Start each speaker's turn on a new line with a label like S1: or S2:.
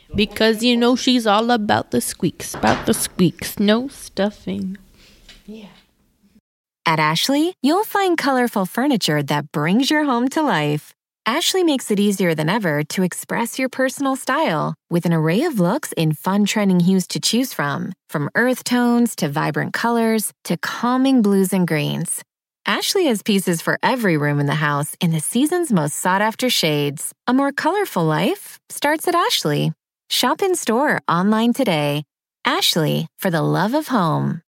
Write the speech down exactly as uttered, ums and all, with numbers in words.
S1: Because you know she's all about the squeaks, about the squeaks, no stuffing. Yeah.
S2: At Ashley, you'll find colorful furniture that brings your home to life. Ashley makes it easier than ever to express your personal style with an array of looks in fun trending hues to choose from, from earth tones to vibrant colors to calming blues and greens. Ashley has pieces for every room in the house in the season's most sought-after shades. A more colorful life starts at Ashley. Shop in store or online today. Ashley, for the love of home.